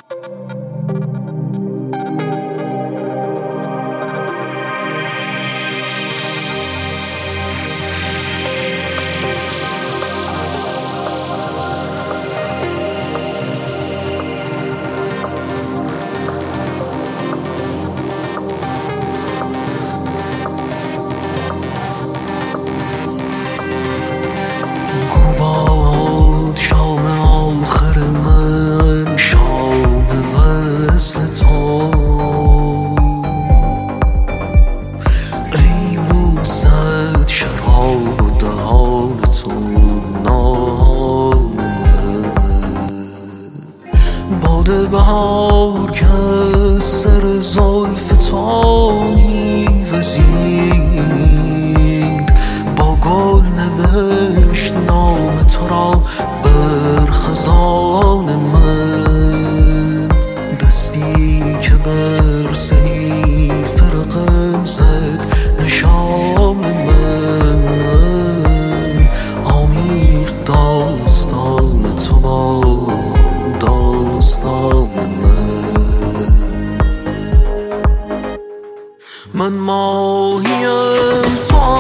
بهار که سر زلف تو میوزید، با گل نوشت نام تو را بر خزان من. دستی که بر صحیفه رقم زد نشان من، آمیخت داستان تو با داستان من ماهیم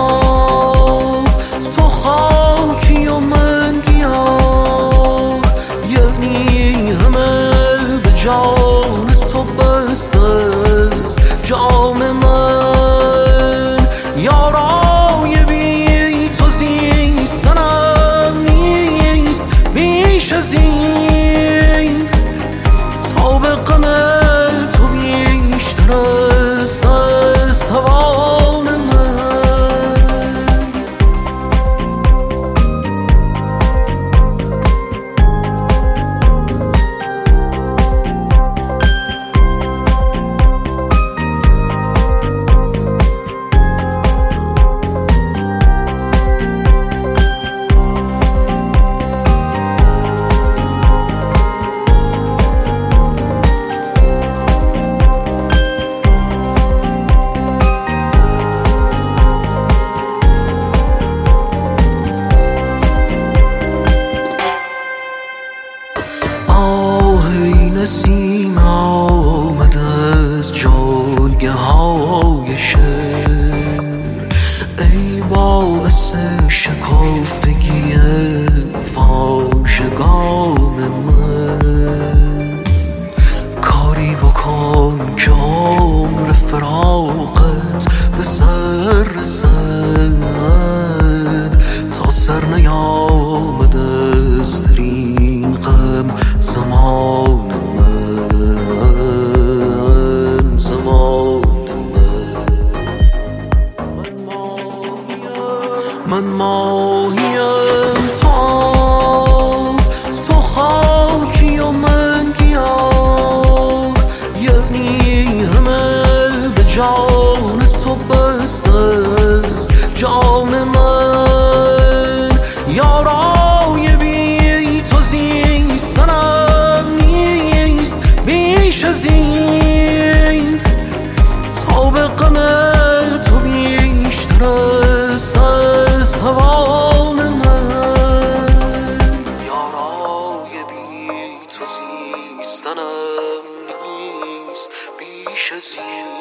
تو خاکی و من گیاه، یعنی همه به جان تو بسته است جان من. یارای بی تو زیستنم نیست بیش از این، تا به غم تو بیشتر است از توان من. نسیم آمد از جلگه های شهر، ای باعث شکافتگی واژگان من. کاری بکن که عمر فراقت به سر رسد، تا سر نیامد از ترین غم زمان من ماهیم تو خاکی و من گیاه، یعنی همه به جان تو بسته است جان من. یارای بی تو زیستنم نیست بیش از این، تا به غم تو بیشتر است از توان من. یارای بی تو زیستنم نیست بیش از این.